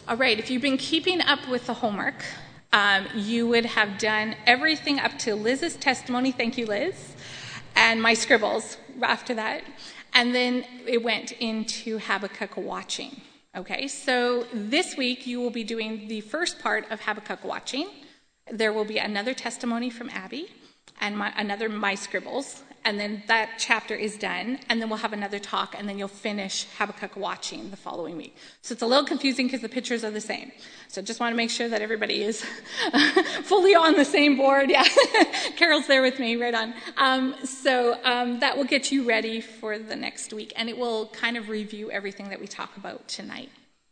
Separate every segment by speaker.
Speaker 1: All right, if you've been keeping up with the homework, you would have done everything up to Liz's testimony, thank you, Liz, and my scribbles after that. And then it went into Habakkuk watching. Okay, so this week you will be doing the first part of Habakkuk watching. There will be another testimony from Abby and another my scribbles, and then that chapter is done, and then we'll have another talk, and then you'll finish Habakkuk watching the following week. So it's a little confusing because the pictures are the same. So just want to make sure that everybody is fully on the same board. Yeah, Carol's there with me, right on. So that will get you ready for the next week, and it will kind of review everything that we talk about tonight.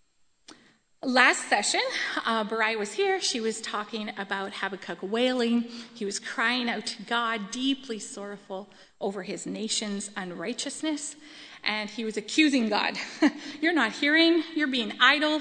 Speaker 1: Last session, Barai was here. She was talking about Habakkuk wailing. He was crying out to God, deeply sorrowful over his nation's unrighteousness. And he was accusing God. You're not hearing, you're being idle.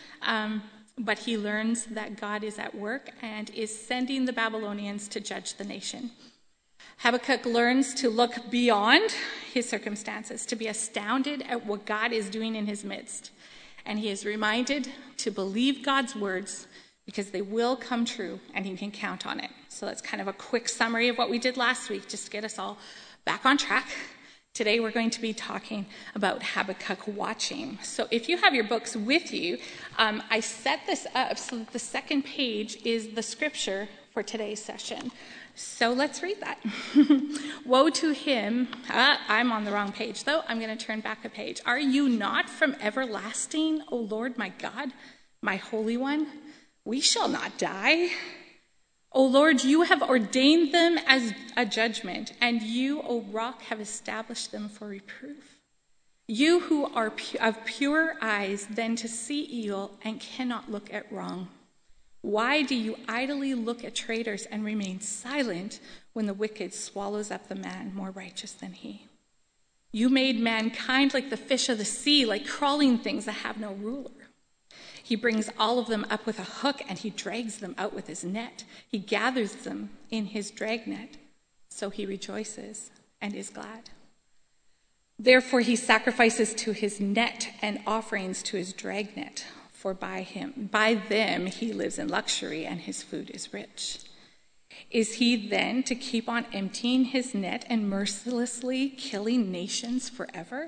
Speaker 1: But he learns that God is at work and is sending the Babylonians to judge the nation. Habakkuk learns to look beyond his circumstances, to be astounded at what God is doing in his midst. And he is reminded to believe God's words because they will come true and he can count on it. So that's kind of a quick summary of what we did last week, just to get us all back on track. Today we're going to be talking about Habakkuk watching. So if you have your books with you, I set this up so that the second page is the scripture for today's session. So let's read that. Woe to him. I'm on the wrong page, though. I'm going to turn back a page. Are you not from everlasting, O Lord, my God, my Holy One? We shall not die. O Lord, you have ordained them as a judgment, and you, O Rock, have established them for reproof. You who are of pure eyes, then to see evil and cannot look at wrong. Why do you idly look at traitors and remain silent when the wicked swallows up the man more righteous than he? You made mankind like the fish of the sea, like crawling things that have no ruler. He brings all of them up with a hook and he drags them out with his net. He gathers them in his dragnet, so he rejoices and is glad. Therefore he sacrifices to his net and offerings to his dragnet. For by them he lives in luxury and his food is rich. Is he then to keep on emptying his net and mercilessly killing nations forever?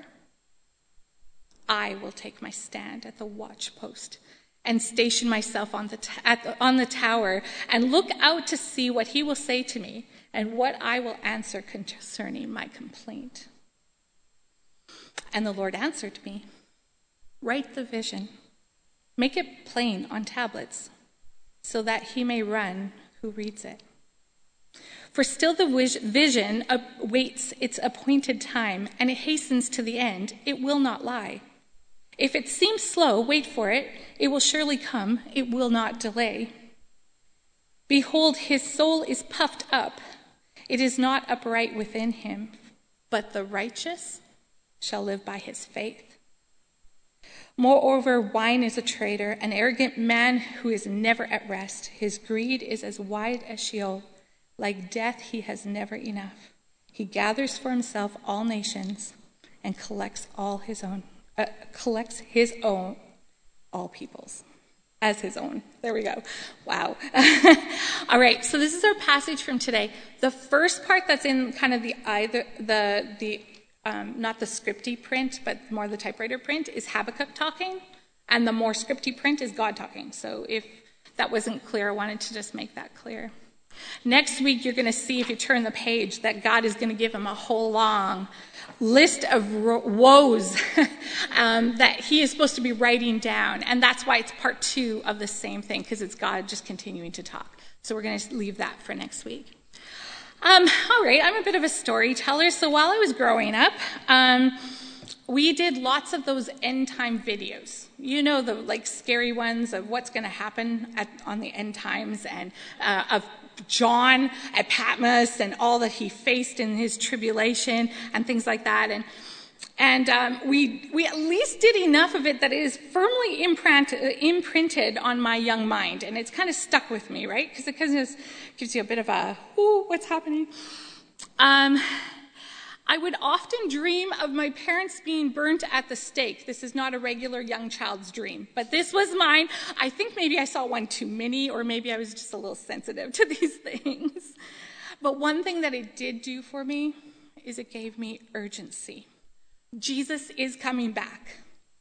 Speaker 1: I will take my stand at the watchpost and station myself on the tower and look out to see what he will say to me and what I will answer concerning my complaint. And the Lord answered me, write the vision. Make it plain on tablets, so that he may run who reads it. For still the vision waits its appointed time, and it hastens to the end. It will not lie. If it seems slow, wait for it. It will surely come. It will not delay. Behold, his soul is puffed up. It is not upright within him, but the righteous shall live by his faith. Moreover, wine is a traitor, an arrogant man who is never at rest. His greed is as wide as Sheol. Like death, he has never enough. He gathers for himself all nations and collects his own, all peoples, as his own. There we go. Wow. All right, so this is our passage from today. The first part that's in kind of not the scripty print, but more the typewriter print, is Habakkuk talking, and the more scripty print is God talking. So if that wasn't clear, I wanted to just make that clear. Next week, you're going to see, if you turn the page, that God is going to give him a whole long list of woes that he is supposed to be writing down, and that's why it's part 2 of the same thing, because it's God just continuing to talk. So we're going to leave that for next week. All right, I'm a bit of a storyteller. So while I was growing up, we did lots of those end time videos. You know, the scary ones of what's going to happen on the end times, and of John at Patmos and all that he faced in his tribulation and things like that. And we at least did enough of it that it is firmly imprinted on my young mind. And it's kind of stuck with me, right? Because it gives you a bit of a, ooh, what's happening? I would often dream of my parents being burnt at the stake. This is not a regular young child's dream, but this was mine. I think maybe I saw one too many, or maybe I was just a little sensitive to these things. But one thing that it did do for me is it gave me urgency. Jesus is coming back.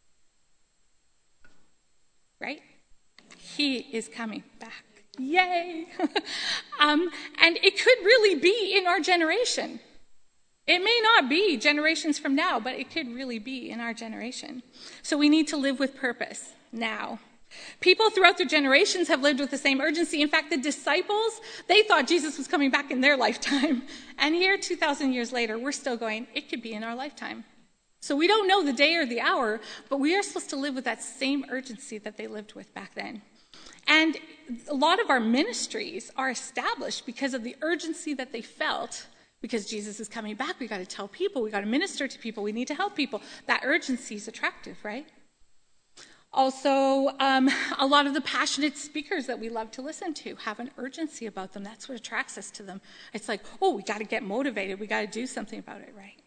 Speaker 1: Right? He is coming back. Yay! And it could really be in our generation. It may not be generations from now, but it could really be in our generation. So we need to live with purpose now. People throughout their generations have lived with the same urgency. In fact, the disciples, they thought Jesus was coming back in their lifetime. And here, 2,000 years later, we're still going, it could be in our lifetime. So we don't know the day or the hour, but we are supposed to live with that same urgency that they lived with back then. And a lot of our ministries are established because of the urgency that they felt. Because Jesus is coming back, we got to tell people, we got to minister to people, we need to help people. That urgency is attractive, right? Also, a lot of the passionate speakers that we love to listen to have an urgency about them. That's what attracts us to them. It's like, oh, we got to get motivated, we got to do something about it, right?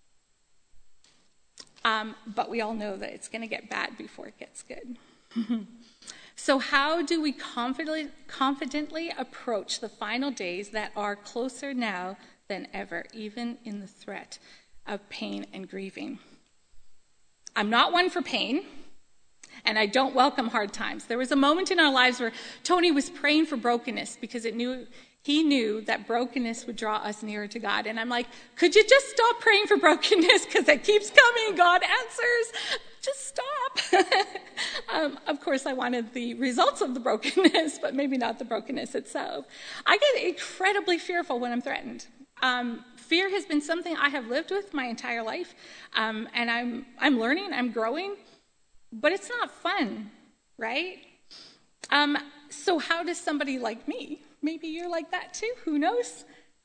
Speaker 1: But we all know that it's going to get bad before it gets good. So how do we confidently approach the final days that are closer now than ever, even in the threat of pain and grieving? I'm not one for pain, and I don't welcome hard times. There was a moment in our lives where Tony was praying for brokenness because he knew that brokenness would draw us nearer to God. And I'm like, could you just stop praying for brokenness because it keeps coming? God answers. Just stop. Of course, I wanted the results of the brokenness, but maybe not the brokenness itself. I get incredibly fearful when I'm threatened. Fear has been something I have lived with my entire life, and I'm learning, I'm growing, but it's not fun, right? So how does somebody like me, maybe you're like that too, who knows?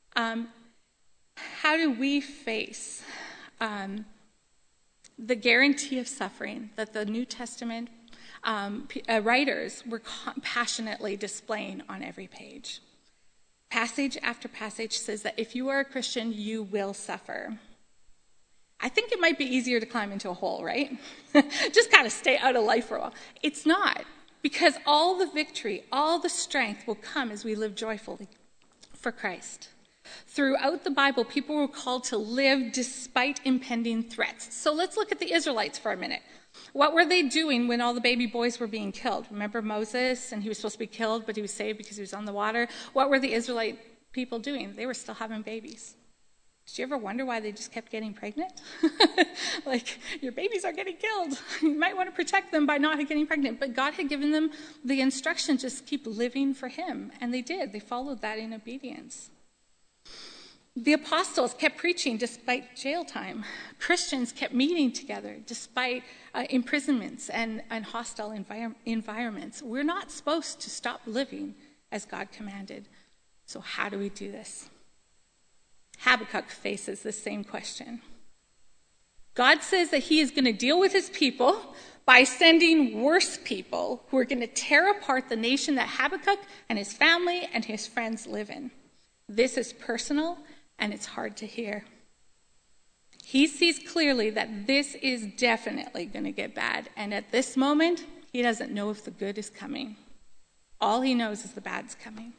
Speaker 1: How do we face the guarantee of suffering that the New Testament writers were passionately displaying on every page? Passage after passage says that if you are a Christian, you will suffer. I think it might be easier to climb into a hole, right? Just kind of stay out of life for a while. It's not, because all the victory, all the strength will come as we live joyfully for Christ. Throughout the Bible, people were called to live despite impending threats. So let's look at the Israelites for a minute. What were they doing when all the baby boys were being killed? Remember Moses, and he was supposed to be killed, but he was saved because he was on the water. What were the Israelite people doing? They were still having babies. Did you ever wonder why they just kept getting pregnant? Like, your babies are getting killed. You might want to protect them by not getting pregnant. But God had given them the instruction, just keep living for him. And they did. They followed that in obedience. The apostles kept preaching despite jail time. Christians kept meeting together despite imprisonments and hostile environments. We're not supposed to stop living as God commanded. So how do we do this? Habakkuk faces the same question. God says that he is going to deal with his people by sending worse people who are going to tear apart the nation that Habakkuk and his family and his friends live in. This is personal, and it's hard to hear. He sees clearly that this is definitely going to get bad, and at this moment, he doesn't know if the good is coming. All he knows is the bad's coming.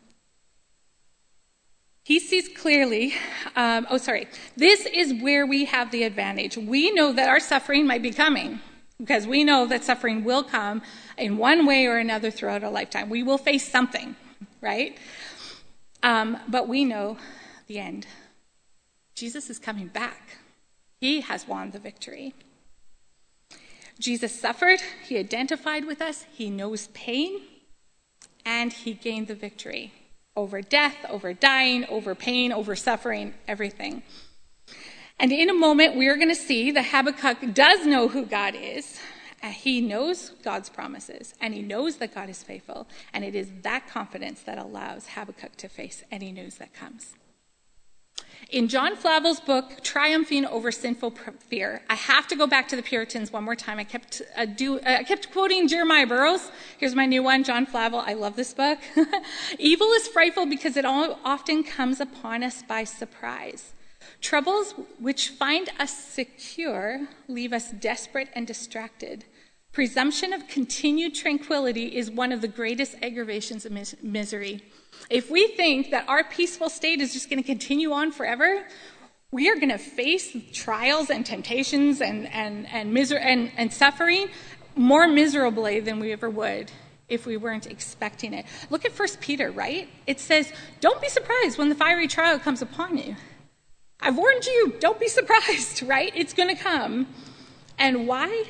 Speaker 1: He sees clearly, this is where we have the advantage. We know that our suffering might be coming, because we know that suffering will come in one way or another throughout our lifetime. We will face something, right? But we know the end. Jesus is coming back. He has won the victory. Jesus suffered. He identified with us. He knows pain. And he gained the victory over death, over dying, over pain, over suffering, everything. And in a moment, we are going to see that Habakkuk does know who God is. He knows God's promises, and he knows that God is faithful. And it is that confidence that allows Habakkuk to face any news that comes. In John Flavel's book, Triumphing Over Sinful Fear, I have to go back to the Puritans one more time. I kept quoting Jeremiah Burroughs. Here's my new one, John Flavel. I love this book. Evil is frightful because it often comes upon us by surprise. Troubles which find us secure leave us desperate and distracted. Presumption of continued tranquility is one of the greatest aggravations of misery. If we think that our peaceful state is just going to continue on forever, we are going to face trials and temptations and suffering more miserably than we ever would if we weren't expecting it. Look at 1 Peter, right? It says, don't be surprised when the fiery trial comes upon you. I've warned you, don't be surprised, right? It's going to come. And why?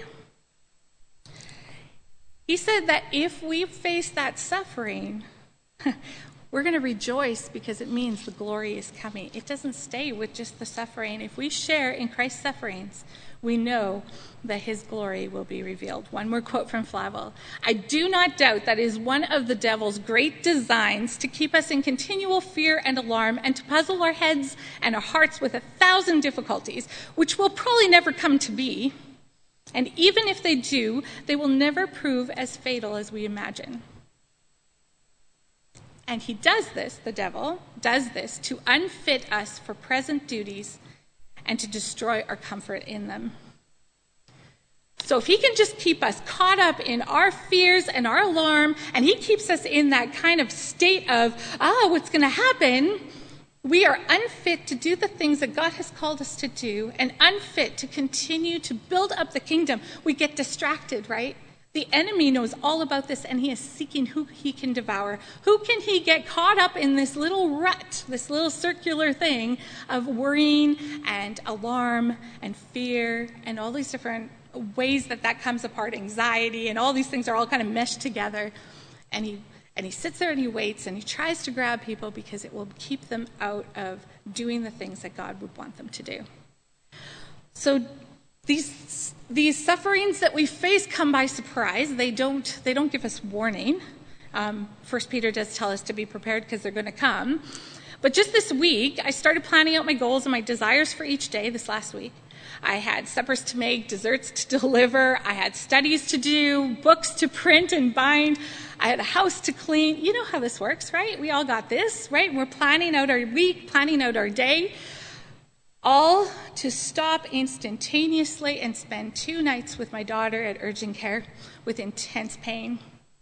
Speaker 1: He said that if we face that suffering, we're going to rejoice because it means the glory is coming. It doesn't stay with just the suffering. If we share in Christ's sufferings, we know that his glory will be revealed. One more quote from Flavel. I do not doubt that it is one of the devil's great designs to keep us in continual fear and alarm and to puzzle our heads and our hearts with 1,000 difficulties, which will probably never come to be. And even if they do, they will never prove as fatal as we imagine. And he does this, the devil does this, to unfit us for present duties and to destroy our comfort in them. So if he can just keep us caught up in our fears and our alarm, and he keeps us in that kind of state of, what's going to happen, we are unfit to do the things that God has called us to do and unfit to continue to build up the kingdom. We get distracted, right? The enemy knows all about this, and he is seeking who he can devour. Who can he get caught up in this little rut, this little circular thing of worrying and alarm and fear and all these different ways that comes apart, anxiety, and all these things are all kind of meshed together. And he sits there and he waits and he tries to grab people because it will keep them out of doing the things that God would want them to do. So these sufferings that we face come by surprise. They don't give us warning. 1 Peter does tell us to be prepared because they're going to come. But just this week, I started planning out my goals and my desires for each day this last week. I had suppers to make, desserts to deliver. I had studies to do, books to print and bind. I had a house to clean. You know how this works, right? We all got this, right? We're planning out our week, planning out our day, all to stop instantaneously and spend 2 nights with my daughter at urgent care with intense pain.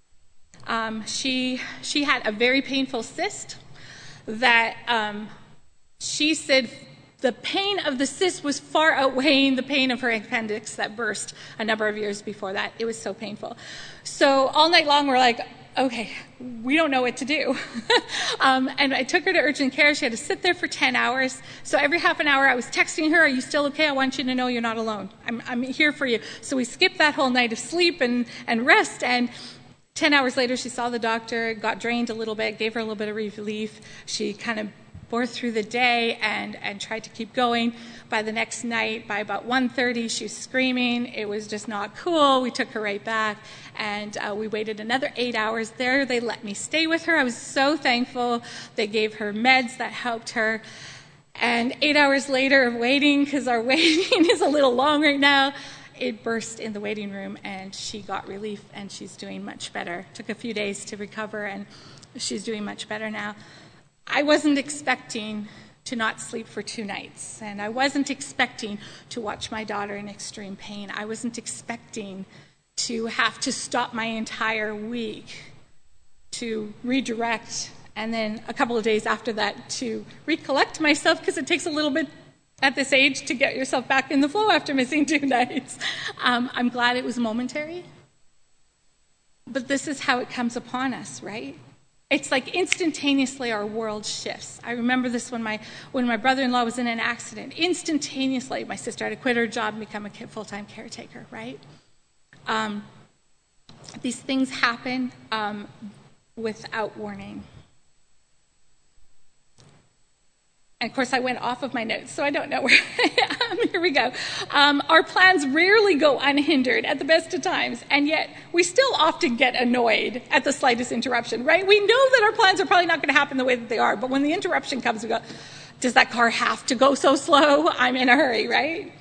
Speaker 1: She had a very painful cyst that she said the pain of the cyst was far outweighing the pain of her appendix that burst a number of years before that. It was so painful. So all night long we're like, okay, we don't know what to do. And I took her to urgent care. She had to sit there for 10 hours. So every half an hour I was texting her, are you still okay? I want you to know you're not alone. I'm here for you. So we skipped that whole night of sleep and rest. And 10 hours later, she saw the doctor, got drained a little bit, gave her a little bit of relief. She kind of bore through the day and tried to keep going. By the next night, by about 1:30, she was screaming. It was just not cool. We took her right back, and we waited another 8 hours there. They let me stay with her. I was so thankful. They gave her meds that helped her. And 8 hours later of waiting, because our waiting is a little long right now, it burst in the waiting room, and she got relief, and she's doing much better. Took a few days to recover, and she's doing much better now. I wasn't expecting to not sleep for 2 nights, and I wasn't expecting to watch my daughter in extreme pain. I wasn't expecting to have to stop my entire week to redirect, and then a couple of days after that to recollect myself, because it takes a little bit at this age to get yourself back in the flow after missing 2 nights. I'm glad it was momentary, but this is how it comes upon us, right? It's like instantaneously our world shifts. I remember this when my brother-in-law was in an accident. Instantaneously, my sister had to quit her job and become a full-time caretaker, right? These things happen without warning. And of course, I went off of my notes, so I don't know where I am. Here we go. Our plans rarely go unhindered at the best of times, and yet we still often get annoyed at the slightest interruption, right? We know that our plans are probably not going to happen the way that they are, but when the interruption comes, we go, does that car have to go so slow? I'm in a hurry, right?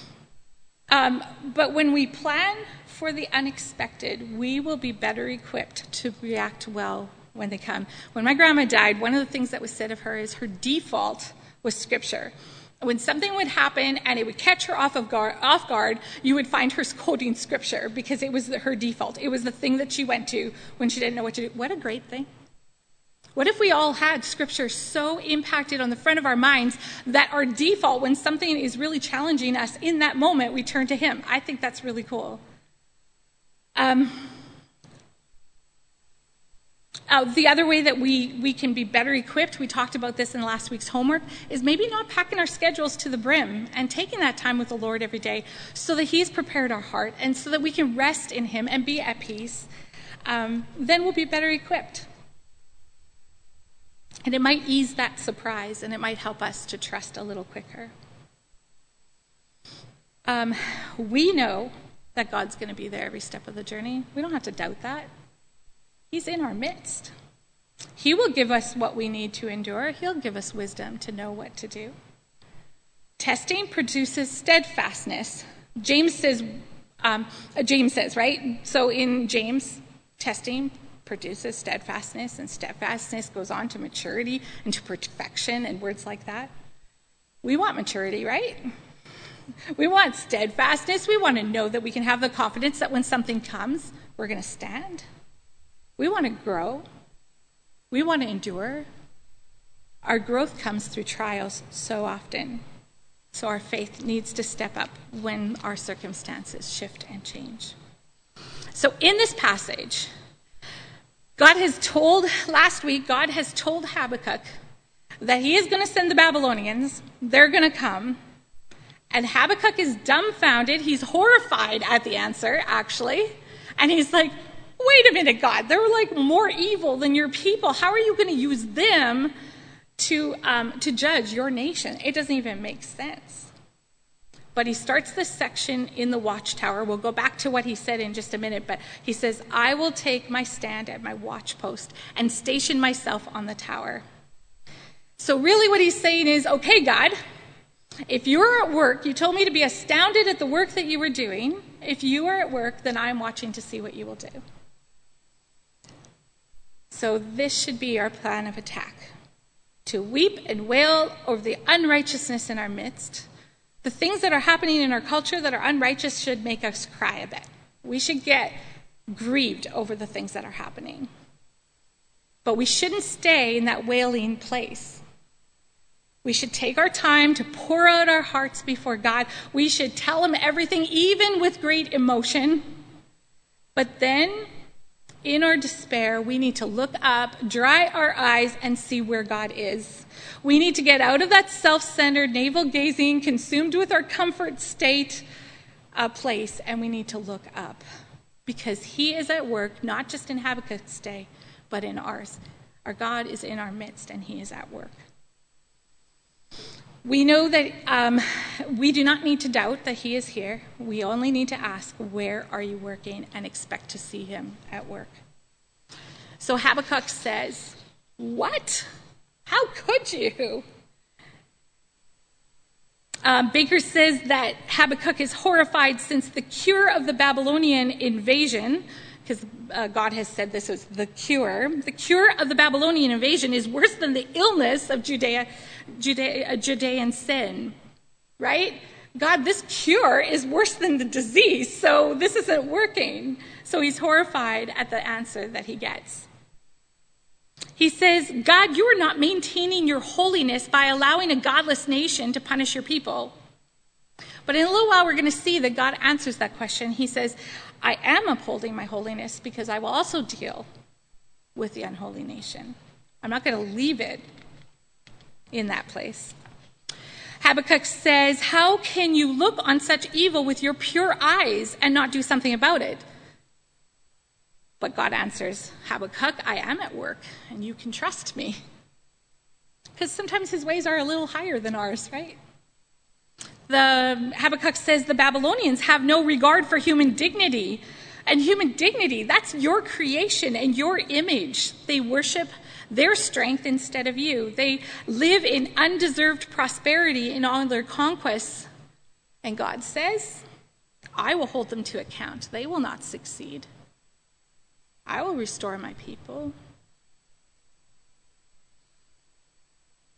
Speaker 1: But when we plan for the unexpected, we will be better equipped to react well when they come. When my grandma died, one of the things that was said of her is her default was Scripture. When something would happen and it would catch her off guard, you would find her quoting scripture because it was her default. It was the thing that she went to when she didn't know what to do. What a great thing. What if we all had scripture so impacted on the front of our minds that our default, when something is really challenging us in that moment, we turn to him? I think that's really cool. The other way that we can be better equipped, we talked about this in last week's homework, is maybe not packing our schedules to the brim and taking that time with the Lord every day so that he's prepared our heart and so that we can rest in him and be at peace. Then we'll be better equipped. And it might ease that surprise, and it might help us to trust a little quicker. We know that God's going to be there every step of the journey. We don't have to doubt that. He's in our midst. He will give us what we need to endure. He'll give us wisdom to know what to do. Testing produces steadfastness. James says, right? So in James, testing produces steadfastness, and steadfastness goes on to maturity and to perfection and words like that. We want maturity, right? We want steadfastness. We want to know that we can have the confidence that when something comes, we're going to stand. We want to grow. We want to endure. Our growth comes through trials so often. So our faith needs to step up when our circumstances shift and change. So in this passage, last week, God has told Habakkuk that he is going to send the Babylonians. They're going to come. And Habakkuk is dumbfounded. He's horrified at the answer, actually. And he's like, wait a minute, God, they're like more evil than your people. How are you going to use them to judge your nation? It doesn't even make sense. But he starts this section in the watchtower. We'll go back to what he said in just a minute, but he says, I will take my stand at my watch post and station myself on the tower. So really what he's saying is, okay, God, if you're at work, you told me to be astounded at the work that you were doing. If you are at work, then I'm watching to see what you will do. So this should be our plan of attack, to weep and wail over the unrighteousness in our midst. The things that are happening in our culture that are unrighteous should make us cry a bit. We should get grieved over the things that are happening. But we shouldn't stay in that wailing place. We should take our time to pour out our hearts before God. We should tell him everything, even with great emotion. But then, in our despair, we need to look up, dry our eyes, and see where God is. We need to get out of that self-centered, navel-gazing, consumed with our comfort state place, and we need to look up. Because he is at work, not just in Habakkuk's day, but in ours. Our God is in our midst, and he is at work. We know that we do not need to doubt that he is here. We only need to ask, where are you working, and expect to see him at work. So Habakkuk says, what? How could you? Baker says that Habakkuk is horrified since the cure of the Babylonian invasion, because God has said this is the cure. The cure of the Babylonian invasion is worse than the illness of Judean sin, right? God, this cure is worse than the disease, so this isn't working. So he's horrified at the answer that he gets. He says, God, you are not maintaining your holiness by allowing a godless nation to punish your people. But in a little while, we're going to see that God answers that question. He says, I am upholding my holiness because I will also deal with the unholy nation. I'm not going to leave it in that place. Habakkuk says, how can you look on such evil with your pure eyes and not do something about it? But God answers, Habakkuk, I am at work, and you can trust me. Because sometimes his ways are a little higher than ours, right? Habakkuk says the Babylonians have no regard for human dignity. And human dignity, that's your creation and your image. They worship their strength instead of you. They live in undeserved prosperity in all their conquests. And God says, I will hold them to account. They will not succeed. I will restore my people.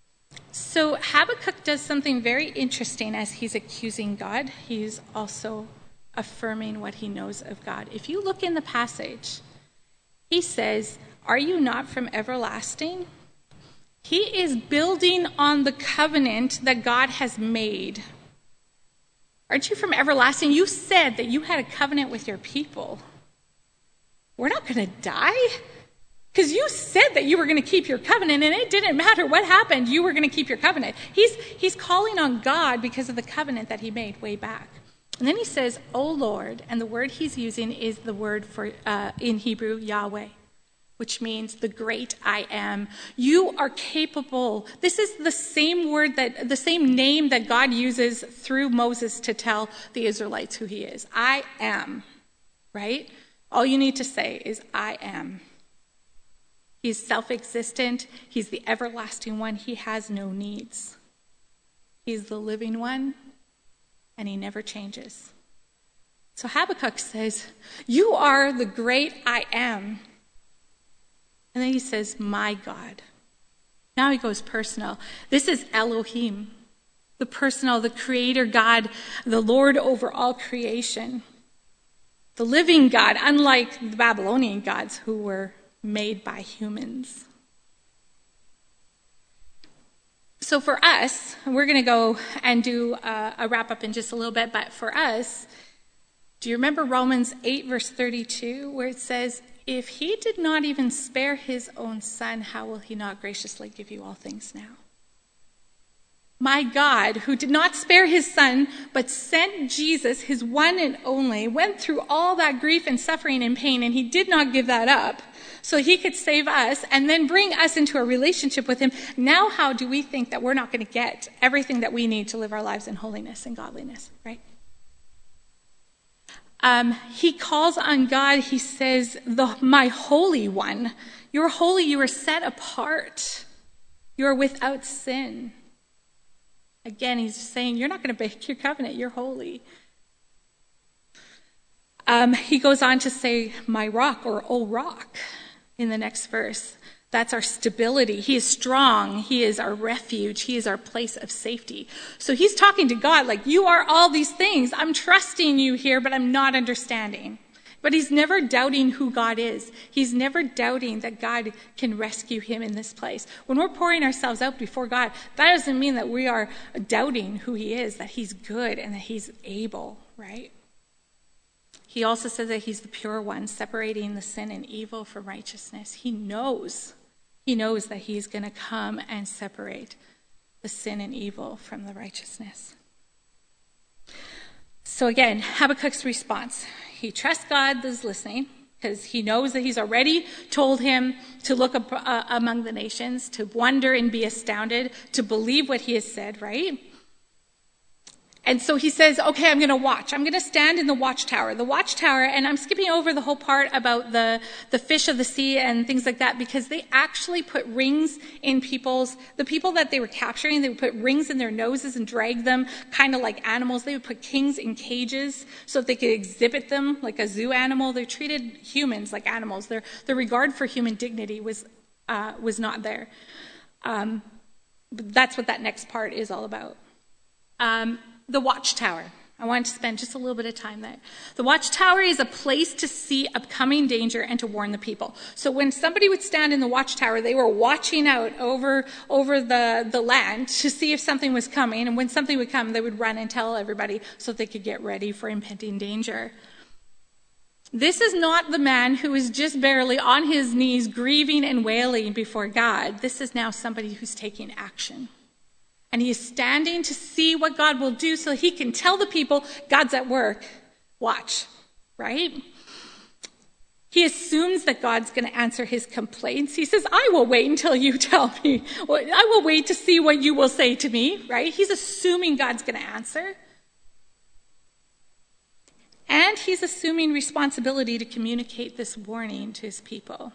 Speaker 1: So Habakkuk does something very interesting as he's accusing God. He's also affirming what he knows of God. If you look in the passage, he says, "Are you not from everlasting?" He is building on the covenant that God has made. Aren't you from everlasting? You said that you had a covenant with your people. We're not going to die? Because you said that you were going to keep your covenant, and it didn't matter what happened, you were going to keep your covenant. He's calling on God because of the covenant that he made way back. And then he says, "O Lord," and the word he's using is the word for, in Hebrew, Yahweh, which means the great I am. You are capable. This is the same word, the same name that God uses through Moses to tell the Israelites who he is. I am, right? All you need to say is, I am. He's self-existent. He's the everlasting one. He has no needs. He's the living one, and he never changes. So Habakkuk says, "You are the great I am." And then he says, "My God." Now he goes personal. This is Elohim, the personal, the creator God, the Lord over all creation. The living God, unlike the Babylonian gods who were made by humans. So for us, we're going to go and do a wrap up in just a little bit, but for us, do you remember Romans 8 verse 32 where it says, "If he did not even spare his own son, how will he not graciously give you all things now?" My God, who did not spare his son, but sent Jesus, his one and only, went through all that grief and suffering and pain, and he did not give that up so he could save us and then bring us into a relationship with him. Now how do we think that we're not going to get everything that we need to live our lives in holiness and godliness, right? He calls on God, he says, "My Holy One, you're holy, you are set apart, you are without sin." Again, he's saying, you're not going to break your covenant. You're holy. He goes on to say, "My rock," or "O rock," in the next verse. That's our stability. He is strong. He is our refuge. He is our place of safety. So he's talking to God like, you are all these things. I'm trusting you here, but I'm not understanding. But he's never doubting who God is. He's never doubting that God can rescue him in this place. When we're pouring ourselves out before God, that doesn't mean that we are doubting who he is, that he's good and that he's able, right? He also says that he's the pure one, separating the sin and evil from righteousness. He knows that he's going to come and separate the sin and evil from the righteousness. So again, Habakkuk's response. He trusts God is listening because he knows that he's already told him to look up, among the nations, to wonder and be astounded, to believe what he has said, right? And so he says, okay, I'm going to watch. I'm going to stand in the watchtower. The watchtower, and I'm skipping over the whole part about the fish of the sea and things like that, because they actually put rings in the people that they were capturing, they would put rings in their noses and drag them kind of like animals. They would put kings in cages so that they could exhibit them like a zoo animal. They treated humans like animals. Their regard for human dignity was not there. But that's what that next part is all about. The watchtower. I wanted to spend just a little bit of time there. The watchtower is a place to see upcoming danger and to warn the people. So when somebody would stand in the watchtower, they were watching out over the land to see if something was coming. And when something would come, they would run and tell everybody so they could get ready for impending danger. This is not the man who is just barely on his knees grieving and wailing before God. This is now somebody who's taking action. And he is standing to see what God will do so he can tell the people, God's at work. Watch, right? He assumes that God's going to answer his complaints. He says, I will wait until you tell me. I will wait to see what you will say to me, right? He's assuming God's going to answer. And he's assuming responsibility to communicate this warning to his people.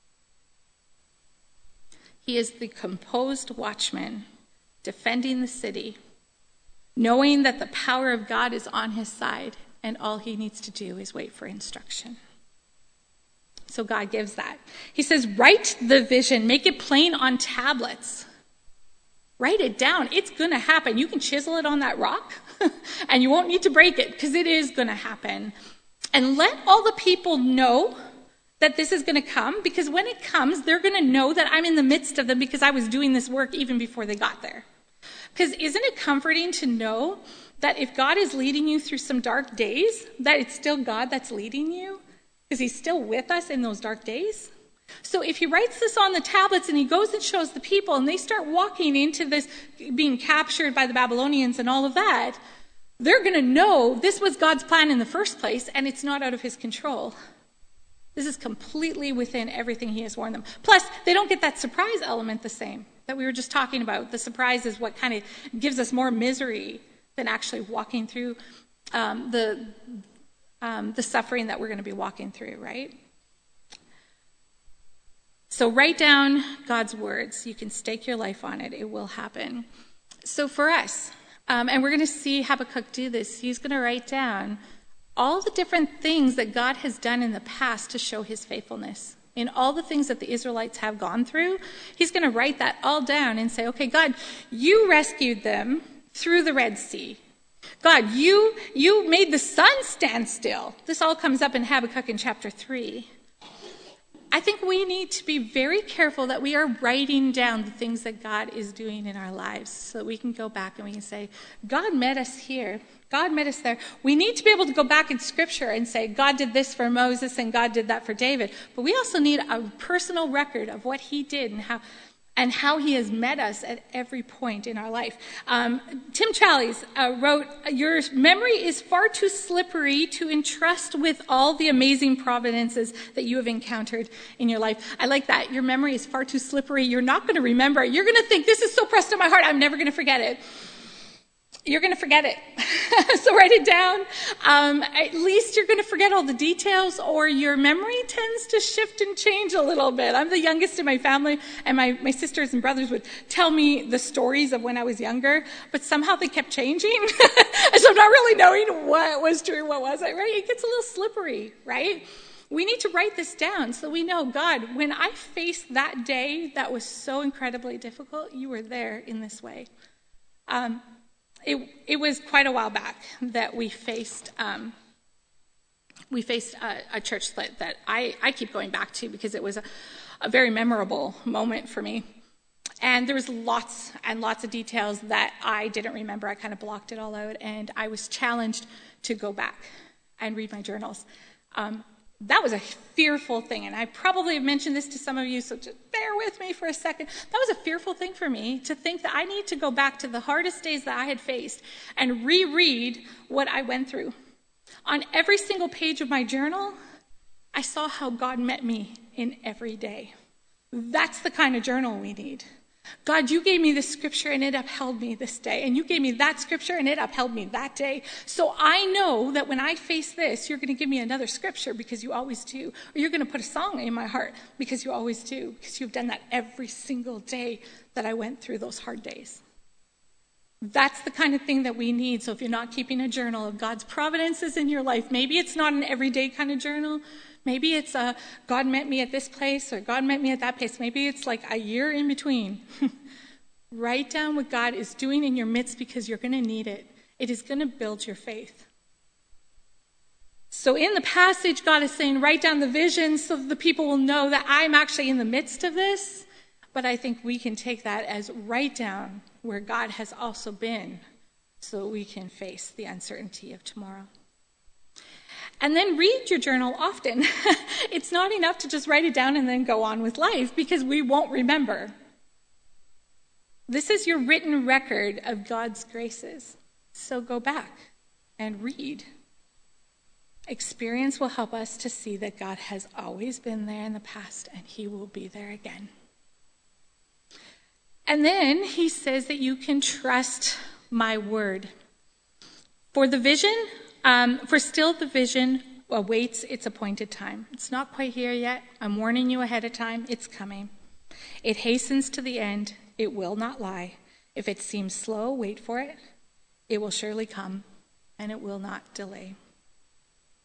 Speaker 1: He is the composed watchman defending the city, knowing that the power of God is on his side, and all he needs to do is wait for instruction. So God gives that. He says, write the vision, make it plain on tablets. Write it down. It's going to happen. You can chisel it on that rock and you won't need to break it because it is going to happen. And let all the people know that this is going to come, because when it comes, they're going to know that I'm in the midst of them because I was doing this work even before they got there. Because isn't it comforting to know that if God is leading you through some dark days, that it's still God that's leading you? Because he's still with us in those dark days. So if he writes this on the tablets and he goes and shows the people and they start walking into this being captured by the Babylonians and all of that, they're going to know this was God's plan in the first place and it's not out of his control. This is completely within everything he has warned them. Plus, they don't get that surprise element the same that we were just talking about. The surprise is what kind of gives us more misery than actually walking through the suffering that we're going to be walking through, right? So write down God's words. You can stake your life on it. It will happen. So for us, and we're going to see Habakkuk do this, he's going to write down all the different things that God has done in the past to show his faithfulness. In all the things that the Israelites have gone through, he's going to write that all down and say, okay, God, you rescued them through the Red Sea. God, you made the sun stand still. This all comes up in Habakkuk in chapter 3. I think we need to be very careful that we are writing down the things that God is doing in our lives so that we can go back and we can say, God met us here. God met us there. We need to be able to go back in Scripture and say, God did this for Moses and God did that for David. But we also need a personal record of what he did and how he has met us at every point in our life. Tim Challies wrote, your memory is far too slippery to entrust with all the amazing providences that you have encountered in your life. I like that. Your memory is far too slippery. You're not going to remember it. You're going to think, this is so pressed on my heart, I'm never going to forget it. You're going to forget it. So write it down. At least you're going to forget all the details, or your memory tends to shift and change a little bit. I'm the youngest in my family, and my sisters and brothers would tell me the stories of when I was younger, but somehow they kept changing. And so I'm not really knowing what was true and what wasn't, right? It gets a little slippery, right? We need to write this down so we know, God, when I faced that day that was so incredibly difficult, you were there in this way. It was quite a while back that we faced a church split that I keep going back to because it was a very memorable moment for me. And there was lots and lots of details that I didn't remember. I kind of blocked it all out, and I was challenged to go back and read my journals. That was a fearful thing, and I probably have mentioned this to some of you, so just bear with me for a second. That was a fearful thing for me, to think that I need to go back to the hardest days that I had faced and reread what I went through. On every single page of my journal, I saw how God met me in every day. That's the kind of journal we need. God, you gave me this scripture and it upheld me this day. And you gave me that scripture and it upheld me that day. So I know that when I face this, you're going to give me another scripture because you always do. Or you're going to put a song in my heart because you always do. Because you've done that every single day that I went through those hard days. That's the kind of thing that we need. So if you're not keeping a journal of God's providences in your life, maybe it's not an everyday kind of journal. Maybe it's God met me at this place or God met me at that place. Maybe it's like a year in between. Write down what God is doing in your midst because you're going to need it. It is going to build your faith. So in the passage, God is saying, write down the vision so that the people will know that I'm actually in the midst of this. But I think we can take that as write down where God has also been so we can face the uncertainty of tomorrow. And then read your journal often. It's not enough to just write it down and then go on with life because we won't remember. This is your written record of God's graces. So go back and read. Experience will help us to see that God has always been there in the past and he will be there again. And then he says that you can trust my word. For the vision, for still the vision awaits its appointed time. It's not quite here yet. I'm warning you ahead of time. It's coming. It hastens to the end. It will not lie. If it seems slow, wait for it. It will surely come, and it will not delay.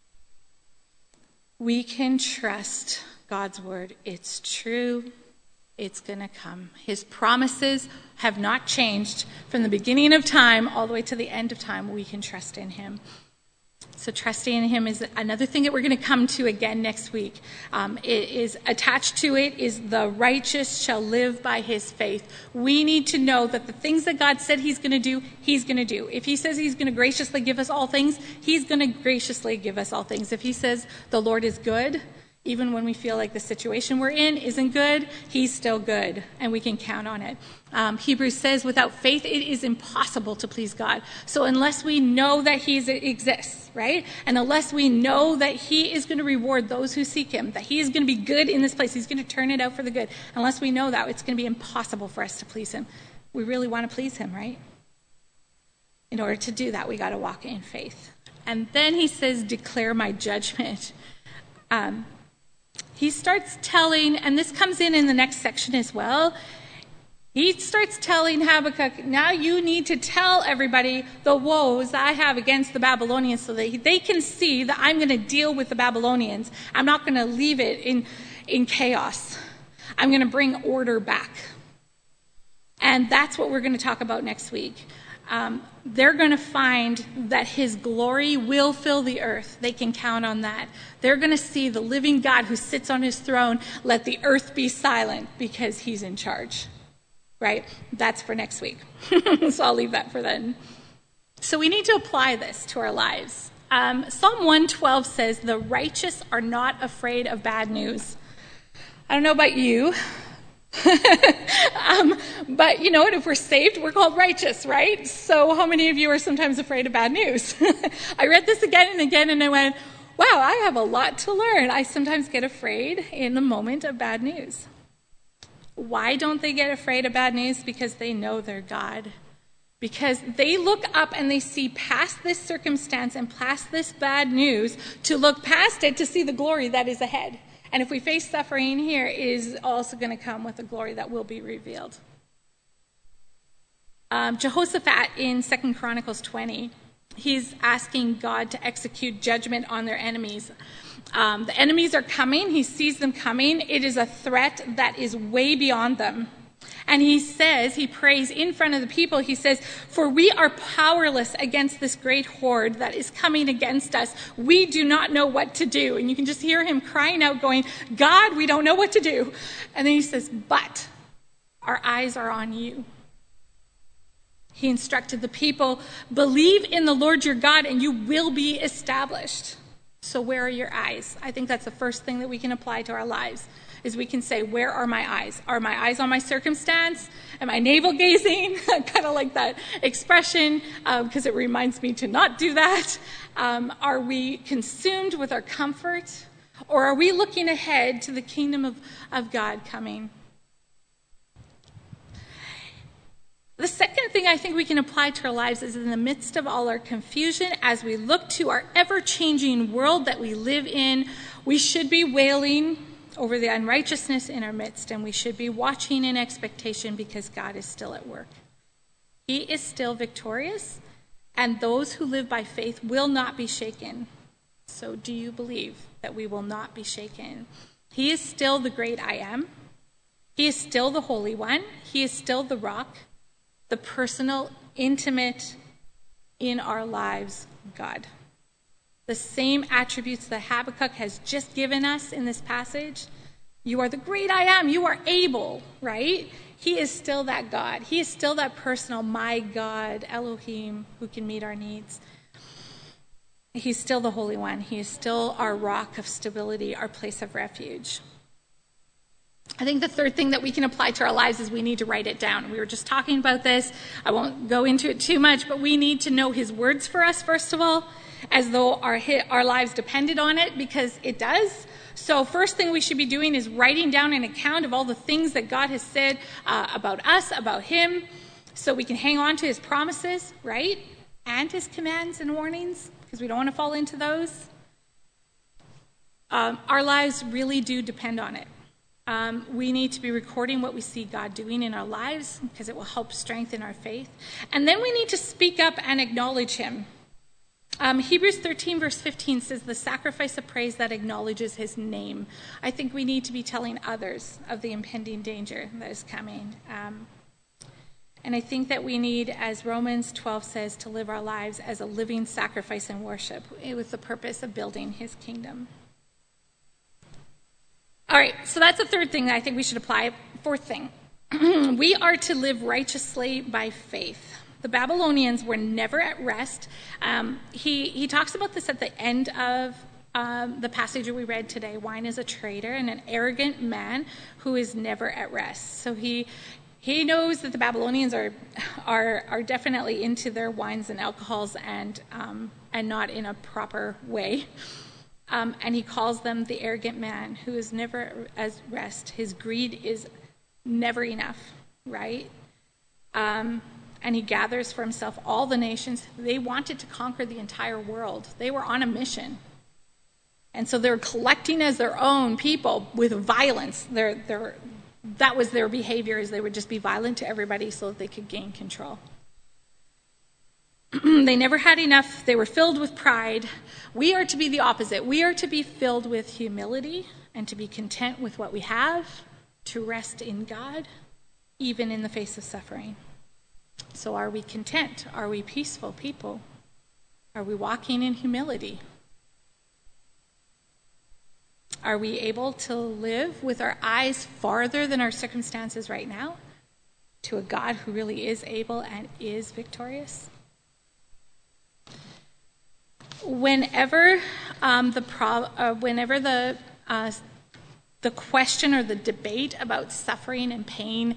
Speaker 1: We can trust God's word. It's true. It's going to come. His promises have not changed from the beginning of time all the way to the end of time. We can trust in him. So trusting in him is another thing that we're going to come to again next week. It is attached to it is the righteous shall live by his faith. We need to know that the things that God said he's going to do, he's going to do. If he says he's going to graciously give us all things, he's going to graciously give us all things. If he says the Lord is good, even when we feel like the situation we're in isn't good, he's still good, and we can count on it. Hebrews says without faith, it is impossible to please God. So unless we know that he exists, right? And unless we know that he is going to reward those who seek him, that he is going to be good in this place, he's going to turn it out for the good. Unless we know that, it's going to be impossible for us to please him. We really want to please him, right? In order to do that, we got to walk in faith. And then he says, declare my judgment. He starts telling, and this comes in the next section as well, he starts telling Habakkuk, now you need to tell everybody the woes I have against the Babylonians so that they can see that I'm going to deal with the Babylonians. I'm not going to leave it in chaos. I'm going to bring order back. And that's what we're going to talk about next week. They're going to find that his glory will fill the earth. They can count on that. They're going to see the living God who sits on his throne. Let the earth be silent because he's in charge. Right? That's for next week. So I'll leave that for then. So we need to apply this to our lives. Psalm 112 says, the righteous are not afraid of bad news. I don't know about you. But you know what? If we're saved, we're called righteous, right? So how many of you are sometimes afraid of bad news? I read this again and again, and I went, wow, I have a lot to learn. I sometimes get afraid in the moment of bad news. Why don't they get afraid of bad news? Because they know their God. Because they look up and they see past this circumstance and past this bad news to look past it to see the glory that is ahead. And if we face suffering here, it is also going to come with a glory that will be revealed. Jehoshaphat in 2 Chronicles 20, he's asking God to execute judgment on their enemies. The enemies are coming. He sees them coming. It is a threat that is way beyond them. And he prays in front of the people, he says, for we are powerless against this great horde that is coming against us. We do not know what to do. And you can just hear him crying out, going, God, we don't know what to do. And then he says, but our eyes are on you. He instructed the people, believe in the Lord your God and you will be established. So where are your eyes? I think that's the first thing that we can apply to our lives, is we can say, where are my eyes? Are my eyes on my circumstance? Am I navel gazing? I kind of like that expression because it reminds me to not do that. Are we consumed with our comfort? Or are we looking ahead to the kingdom of God coming? The second thing I think we can apply to our lives is in the midst of all our confusion, as we look to our ever-changing world that we live in, we should be wailing over the unrighteousness in our midst, and we should be watching in expectation because God is still at work. He is still victorious, and those who live by faith will not be shaken. So do you believe that we will not be shaken? He is still the great I am. He is still the Holy One. He is still the rock, the personal, intimate, in our lives, God. The same attributes that Habakkuk has just given us in this passage. You are the great I am. You are able, right? He is still that God. He is still that personal, my God, Elohim, who can meet our needs. He's still the Holy One. He is still our rock of stability, our place of refuge. I think the third thing that we can apply to our lives is we need to write it down. We were just talking about this. I won't go into it too much, but we need to know his words for us, first of all, as though our lives depended on it, because it does. So first thing we should be doing is writing down an account of all the things that God has said about us, about him, so we can hang on to his promises, right? And his commands and warnings, because we don't want to fall into those. Our lives really do depend on it. We need to be recording what we see God doing in our lives because it will help strengthen our faith. And then we need to speak up and acknowledge him. Hebrews 13, verse 15 says, the sacrifice of praise that acknowledges his name. I think we need to be telling others of the impending danger that is coming. And I think that we need, as Romans 12 says, to live our lives as a living sacrifice and worship with the purpose of building his kingdom. All right, so that's the third thing that I think we should apply. Fourth thing, we are to live righteously by faith. The Babylonians were never at rest. He talks about this at the end of the passage we read today. Wine is a traitor and an arrogant man who is never at rest. So he knows that the Babylonians are definitely into their wines and alcohols and not in a proper way. And he calls them the arrogant man who is never at rest. His greed is never enough, right? And he gathers for himself all the nations. They wanted to conquer the entire world. They were on a mission. And so they're collecting as their own people with violence. That was their behavior, is they would just be violent to everybody so that they could gain control. They never had enough. They were filled with pride. We are to be the opposite. We are to be filled with humility and to be content with what we have, to rest in God, even in the face of suffering. So are we content? Are we peaceful people? Are we walking in humility? Are we able to live with our eyes farther than our circumstances right now to a God who really is able and is victorious? Whenever the question or the debate about suffering and pain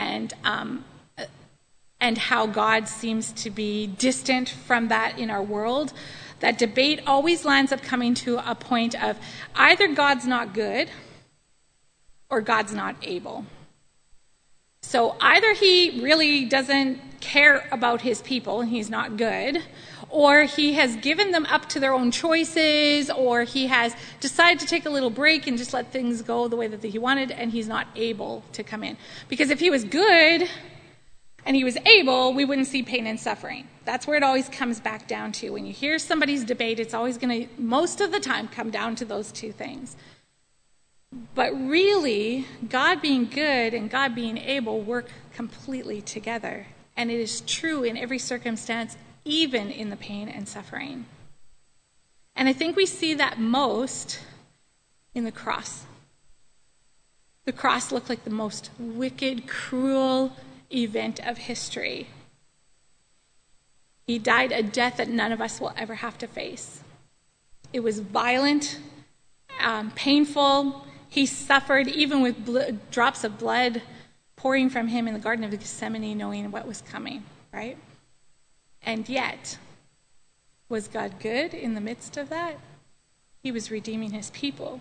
Speaker 1: and how God seems to be distant from that in our world, that debate always lands up coming to a point of either God's not good or God's not able. So either he really doesn't care about his people and he's not good, or he has given them up to their own choices, or he has decided to take a little break and just let things go the way that he wanted, and he's not able to come in. Because if he was good and he was able, we wouldn't see pain and suffering. That's where it always comes back down to. When you hear somebody's debate, it's always going to, most of the time, come down to those two things. But really, God being good and God being able work completely together. And it is true in every circumstance, even in the pain and suffering. And I think we see that most in the cross. The cross looked like the most wicked, cruel event of history. He died a death that none of us will ever have to face. It was violent, painful. He suffered even with drops of blood pouring from him in the Garden of Gethsemane, knowing what was coming, right? And yet, was God good in the midst of that? He was redeeming his people.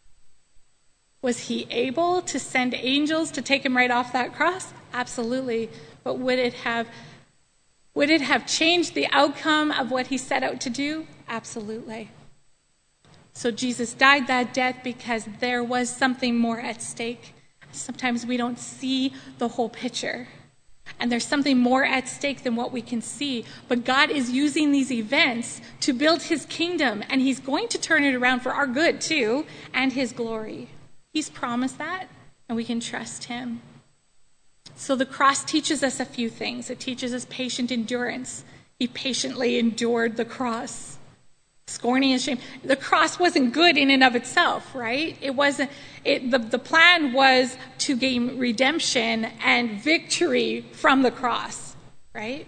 Speaker 1: Was he able to send angels to take him right off that cross? Absolutely. But would it have changed the outcome of what he set out to do? Absolutely. So Jesus died that death because there was something more at stake. Sometimes we don't see the whole picture. And there's something more at stake than what we can see. But God is using these events to build his kingdom. And he's going to turn it around for our good too, and his glory. He's promised that, and we can trust him. So the cross teaches us a few things. It teaches us patient endurance. He patiently endured the cross, scorning his shame. The cross wasn't good in and of itself, right? It wasn't. The plan was to gain redemption and victory from the cross, right?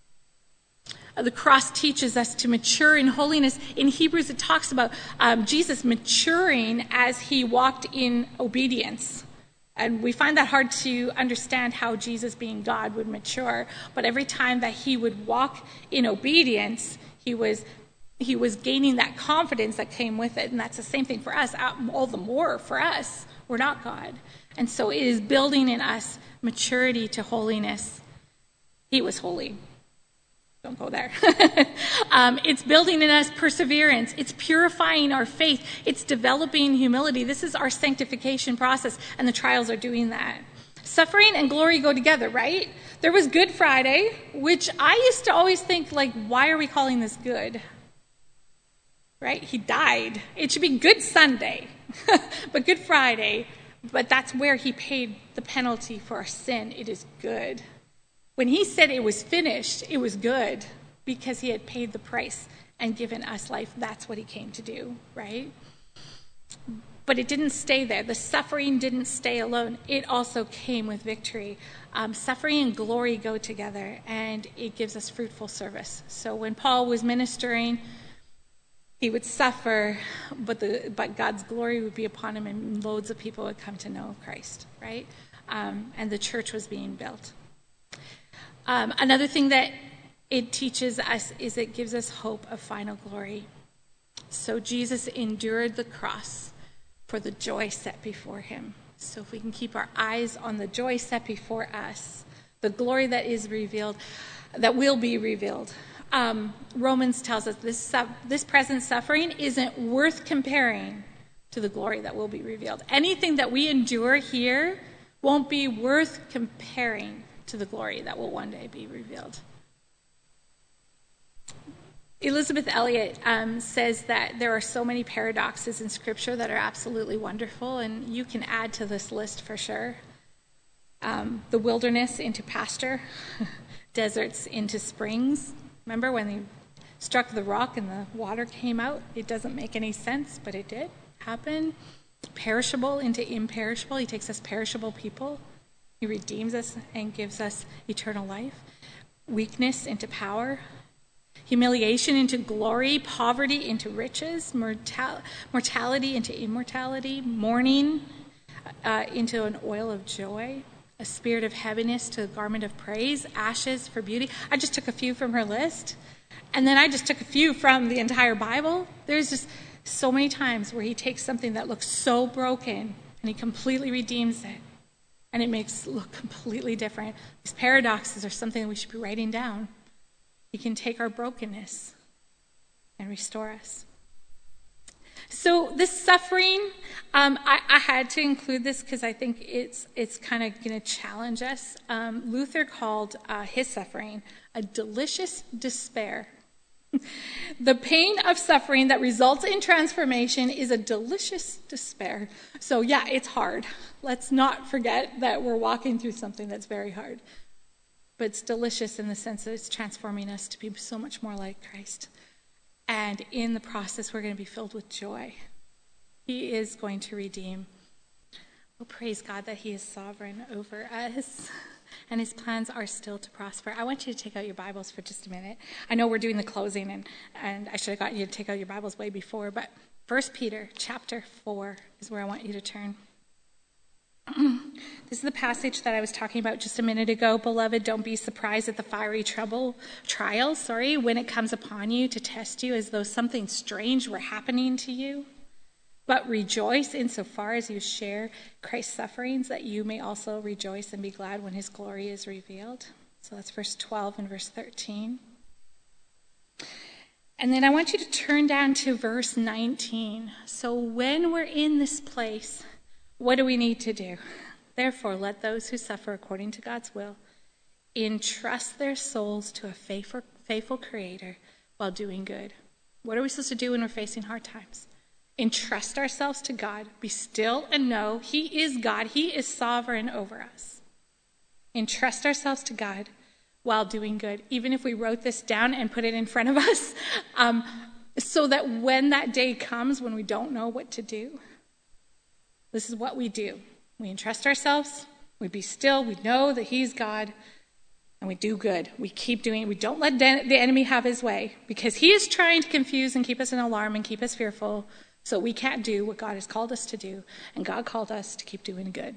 Speaker 1: The cross teaches us to mature in holiness. In Hebrews, it talks about Jesus maturing as he walked in obedience. And we find that hard to understand how Jesus, being God, would mature. But every time that he would walk in obedience, he was gaining that confidence that came with it. And that's the same thing for us, all the more for us. We're not God. And so it is building in us maturity to holiness. He was holy. Don't go there. It's building in us perseverance. It's purifying our faith. It's developing humility. This is our sanctification process, and the trials are doing that. Suffering and glory go together, right? There was Good Friday, which I used to always think, like, why are we calling this good? right? He died. It should be Good Sunday, but Good Friday, but that's where he paid the penalty for our sin. It is good. When he said it was finished, it was good because he had paid the price and given us life. That's what he came to do, right? But it didn't stay there. The suffering didn't stay alone. It also came with victory. Suffering and glory go together, and it gives us fruitful service. So when Paul was ministering, he would suffer, but God's glory would be upon him, and loads of people would come to know Christ, right? And the church was being built. Another thing that it teaches us is it gives us hope of final glory. So Jesus endured the cross for the joy set before him. So if we can keep our eyes on the joy set before us, the glory that is revealed, that will be revealed. Romans tells us this present suffering isn't worth comparing to the glory that will be revealed. Anything that we endure here won't be worth comparing to the glory that will one day be revealed. Elizabeth Elliot says that there are so many paradoxes in Scripture that are absolutely wonderful, and you can add to this list for sure. The wilderness into pasture, deserts into springs. Remember when they struck the rock and the water came out? It doesn't make any sense, but it did happen. Perishable into imperishable. He takes us perishable people. He redeems us and gives us eternal life. Weakness into power. Humiliation into glory, poverty into riches, mortality into immortality, mourning into an oil of joy, a spirit of heaviness to a garment of praise, ashes for beauty. I just took a few from her list, and then I just took a few from the entire Bible. There's just so many times where he takes something that looks so broken and he completely redeems it, and it makes it look completely different. These paradoxes are something that we should be writing down. He can take our brokenness and restore us. So this suffering, I had to include this because I think it's kind of going to challenge us. Luther called his suffering a delicious despair. The pain of suffering that results in transformation is a delicious despair. So yeah, it's hard. Let's not forget that we're walking through something that's very hard. But it's delicious in the sense that it's transforming us to be so much more like Christ. And in the process, we're going to be filled with joy. He is going to redeem. Well, praise God that he is sovereign over us, and his plans are still to prosper. I want you to take out your Bibles for just a minute. I know we're doing the closing, and I should have got you to take out your Bibles way before, but 1 Peter chapter 4 is where I want you to turn. This is the passage that I was talking about just a minute ago. Beloved, don't be surprised at the fiery trial, when it comes upon you to test you as though something strange were happening to you. But rejoice insofar as you share Christ's sufferings, that you may also rejoice and be glad when his glory is revealed. So that's verse 12 and verse 13. And then I want you to turn down to verse 19. So when we're in this place, what do we need to do? Therefore, let those who suffer according to God's will entrust their souls to a faithful Creator while doing good. What are we supposed to do when we're facing hard times? Entrust ourselves to God. Be still and know he is God. He is sovereign over us. Entrust ourselves to God while doing good. Even if we wrote this down and put it in front of us, so that when that day comes when we don't know what to do, this is what we do. We entrust ourselves, we be still, we know that he's God, and we do good. We keep doing it. We don't let the enemy have his way, because he is trying to confuse and keep us in alarm and keep us fearful, so we can't do what God has called us to do, and God called us to keep doing good.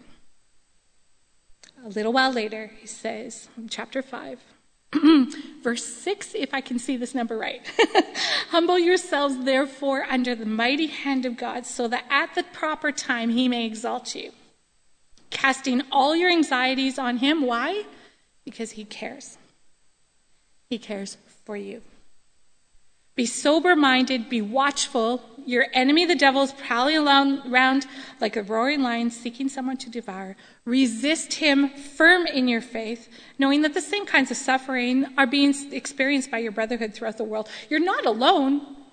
Speaker 1: A little while later, he says, in chapter 5, verse 6, if I can see this number right. Humble yourselves, therefore, under the mighty hand of God, so that at the proper time he may exalt you, casting all your anxieties on him. Why? Because he cares. He cares for you. Be sober-minded, be watchful. Your enemy, the devil, is prowling around like a roaring lion, seeking someone to devour. Resist him, firm in your faith, knowing that the same kinds of suffering are being experienced by your brotherhood throughout the world. You're not alone.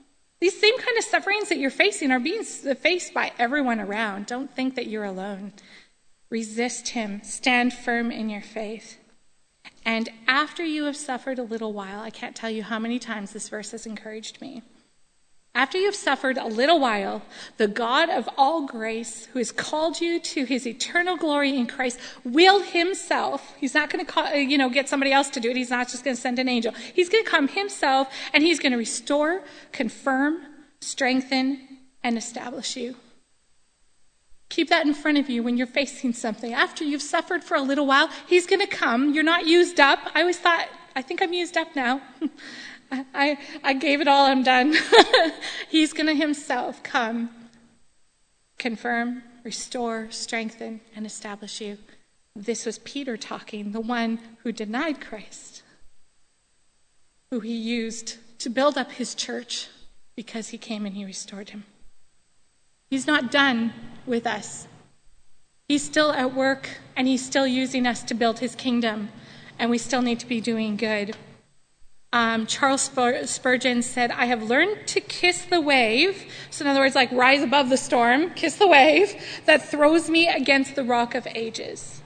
Speaker 1: These same kind of sufferings that you're facing are being faced by everyone around. Don't think that you're alone. Resist him. Stand firm in your faith. And after you have suffered a little while, I can't tell you how many times this verse has encouraged me. After you have suffered a little while, the God of all grace, who has called you to his eternal glory in Christ, will himself, he's not going to get somebody else to do it. He's not just going to send an angel. He's going to come himself, and he's going to restore, confirm, strengthen, and establish you. Keep that in front of you when you're facing something. After you've suffered for a little while, he's going to come. You're not used up. I always thought, I think I'm used up now. I gave it all, I'm done. He's going to himself come, confirm, restore, strengthen, and establish you. This was Peter talking, the one who denied Christ, who he used to build up his church because he came and he restored him. He's not done with us. He's still at work, and he's still using us to build his kingdom, and we still need to be doing good. Charles Spurgeon said, I have learned to kiss the wave, so in other words, like rise above the storm, kiss the wave that throws me against the rock of ages.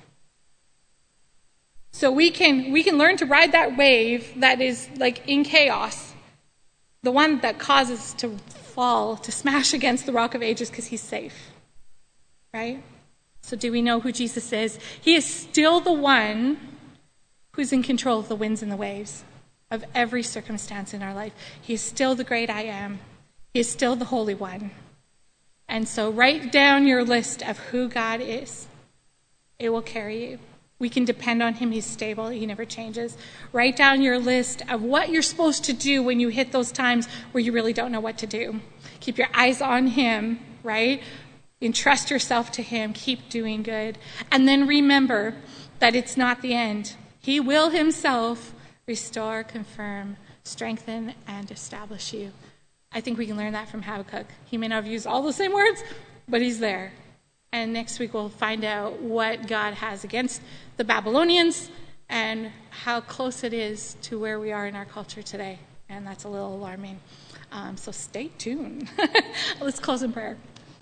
Speaker 1: So we can learn to ride that wave that is like in chaos, the one that causes to fall, to smash against the rock of ages because he's safe, right? So do we know who Jesus is? He is still the one who's in control of the winds and the waves of every circumstance in our life. He is still the great I am. He is still the Holy One. And so write down your list of who God is. It will carry you. We can depend on him. He's stable. He never changes. Write down your list of what you're supposed to do when you hit those times where you really don't know what to do. Keep your eyes on him, right? Entrust yourself to him. Keep doing good. And then remember that it's not the end. He will himself restore, confirm, strengthen, and establish you. I think we can learn that from Habakkuk. He may not have used all the same words, but he's there. And next week we'll find out what God has against the Babylonians and how close it is to where we are in our culture today. And that's a little alarming. So stay tuned. Let's close in prayer.